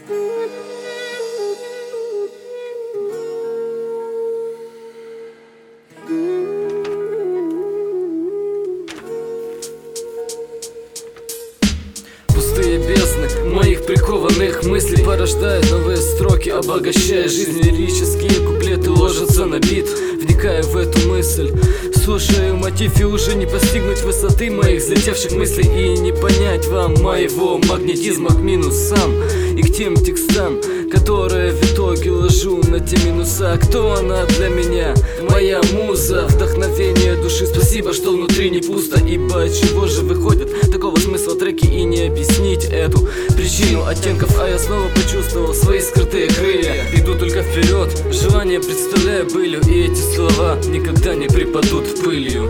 Пустые бездны моих прикованных мыслей порождают новые строки, обогащая жизнь. Лирические куплеты ложатся на бит, вникая в эту мысль. Слушаю мотив и уже не постигнуть высоты моих взлетевших мыслей и не понять вам моего магнетизма к минусам и к тем текстам, которые в итоге ложу на те минуса. Кто она для меня? Моя муза, вдохновение души. Спасибо, что внутри не пусто, ибо от чего же выходят такого смысла треки и не объяснить эту причину оттенков. А я снова почувствовал свои скрытые крылья. Иду только вперед, желание представляю былью, и эти слова никогда не припадут пылью.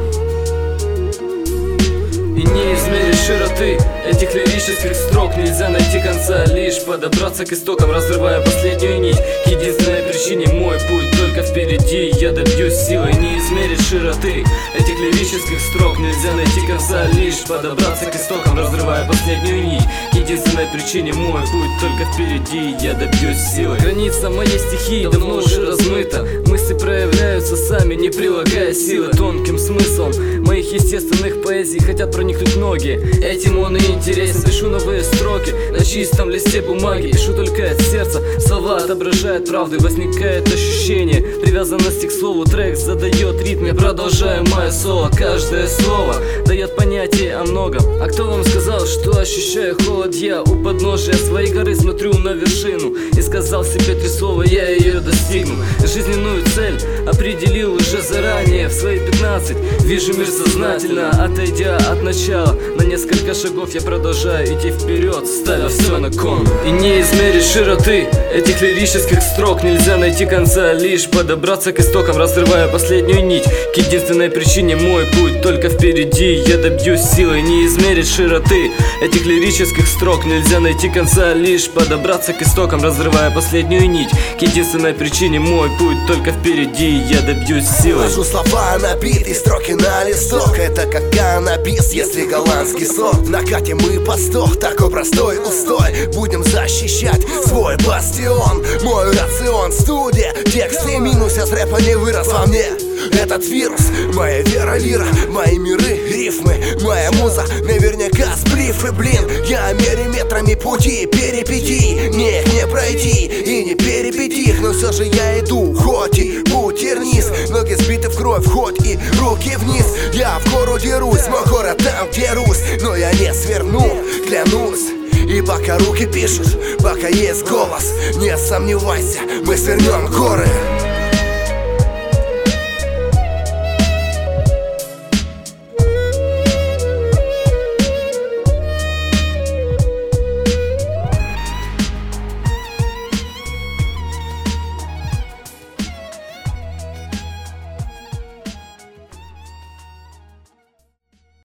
И не измеришь широты этих лирических строк. Нельзя найти конца, лишь подобраться к истокам, разрывая последнюю нить. К единственной причине мой путь только впереди. Я добьюсь силой, не измеришь широты этих лирических строк. Нельзя найти конца, лишь подобраться к истокам, разрывая последнюю нить. К единственной причине мой путь только впереди. Я добьюсь силой. Граница моей стихии давно уже размыта. Мысли проявляются сами, не прилагая силы. Тонким смыслом моих естественных поэзий хотят проникнуть многие. Этим он и интересен. Пишу новые строки на чистом листе бумаги. Пишу только от сердца, слова отображают правду. Возникает ощущение привязанности к слову. Трек задает ритм, я продолжаю мое соло. Каждое слово дает понятие о многом. А кто вам сказал, что ощущаю холод? Я у подножия своей горы смотрю на вершину и сказал себе 3 слова, я ее достигну. Жизненную цель определил уже заранее. В свои 15 вижу мир сознательно, отойдя от начала на несколько шагов. Я продолжаю идти вперед, ставя все на кон. И не измеришь широты этих лирических строк. Нельзя найти конца, лишь подобраться к истокам, разрывая последнюю нить. К единственной причине мой путь только впереди. Я добьюсь силой, не измерить широты этих лирических строк. Нельзя найти конца, лишь подобраться к истокам, разрывая последнюю нить. К единственной причине мой путь только впереди. Я добьюсь силой. Ложу слова на бит и строки на листок. Это как каннабис, если голландский сорт. Накатим мы по 100, такой простой устой. Будем защищать свой бастион. Мой рацион, студия, тексты минус. Я с рэпа не вырос во мне этот вирус. Моя вера, лира, мои миры, рифмы. Моя муза, наверняка сплифы, блин. Я миллиметрами пути, перипетий. Мне их не пройти и не перепить их. Но все же я иду, хоть и путь терниз. Ноги сбиты в кровь, хоть и руки вниз. Я в гору дерусь, мой город там, где Русь. Но я не сверну, клянусь. И пока руки пишут, пока есть голос, не сомневайся, мы свернем горы.